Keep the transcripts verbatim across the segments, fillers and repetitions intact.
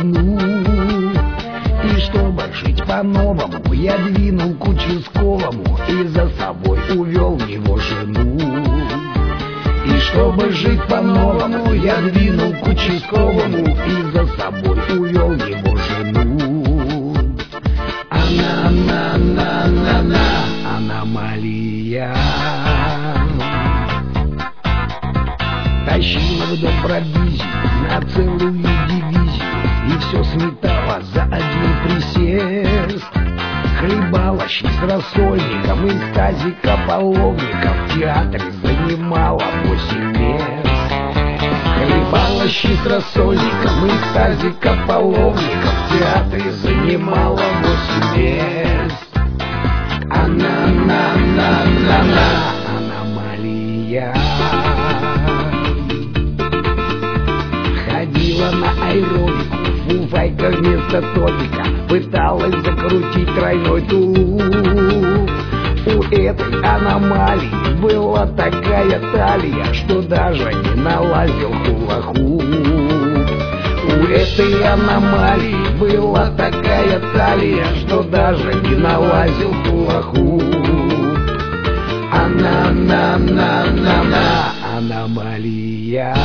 жену. И чтобы жить по-новому, я двинул к участковому и за собой увел его жену. И чтобы жить по-новому, я двинул к участковому и за собой увел его жену. Она, она, она, она, она, аномалия. Тащила в дом провизию на целую дивизию и все сметала за один присест. Хлебала щи с рассольником из тазика половника, в театре занимала восемь мест. Хлебала щи с рассольником из тазика половника, в театре занимала восемь мест. Она, она, она, она, она, аномалия. Ходила на аэробику, фуфайка вместо топика, пыталась закрутить тройной тулуп. У этой аномалии была такая талия, что даже не налазил хула-хуп. У этой аномалии была такая талия, что даже не налазил хула-хуп. Она, она, она, она, она, аномалия.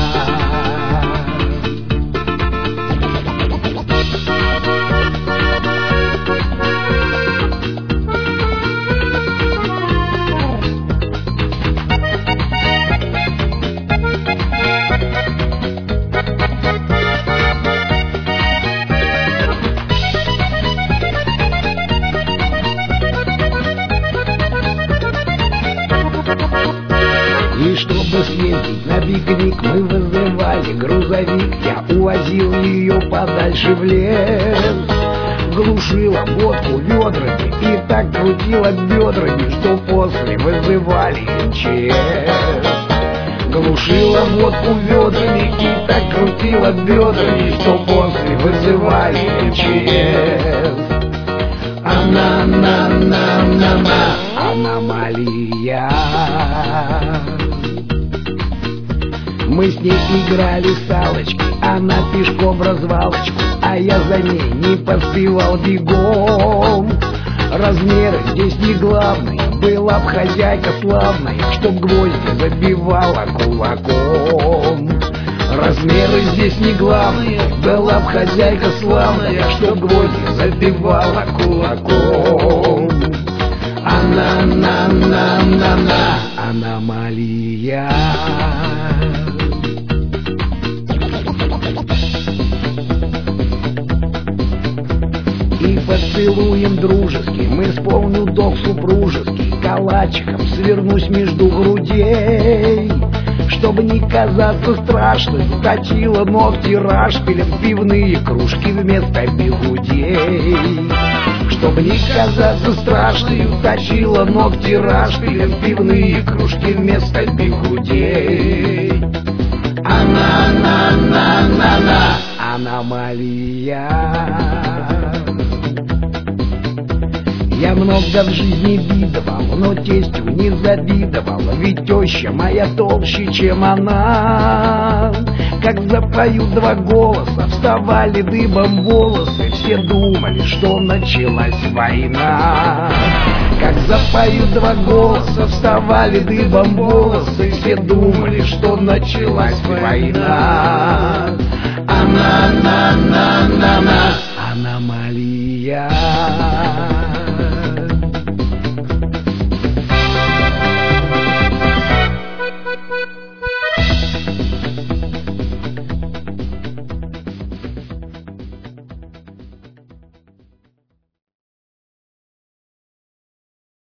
И чтобы съездить на пикник, мы вызывали грузовик. Я увозил ее подальше в лес. Глушила водку ведрами и так крутила бедрами, что после вызывали эм че эс. Глушила водку ведрами и так крутила бедрами, что после вызывали эм че эс. Она, она, она, она, она, аномалия. Мы с ней играли в салочки, она пешком в развалочку, а я за ней не поспевал бегом. Размеры здесь не главные, была б хозяйка славная, чтоб гвозди забивала кулаком. Размеры здесь не главные, была б хозяйка славная, чтоб гвозди забивала кулаком. Она, она, она, она, она, аномалия. И поцелуем дружеским исполню долг супружеский, калачиком свернусь между грудей. Чтобы не казаться страшным, точила ногти рашпилем, пивные кружки вместо бигудей. Чтобы не казаться страшным, точила ногти рашпилем, пивные кружки вместо бигудей. Она, она, она, она, она, аномалия. Я много в жизни видывал, но тестю не завидовал, ведь теща моя толще, чем она. Как запою два голоса, вставали дыбом волосы, все думали, что началась война. Как запою два голоса, вставали дыбом волосы, все думали, что началась война. Она, она, она, она, она, аномалия.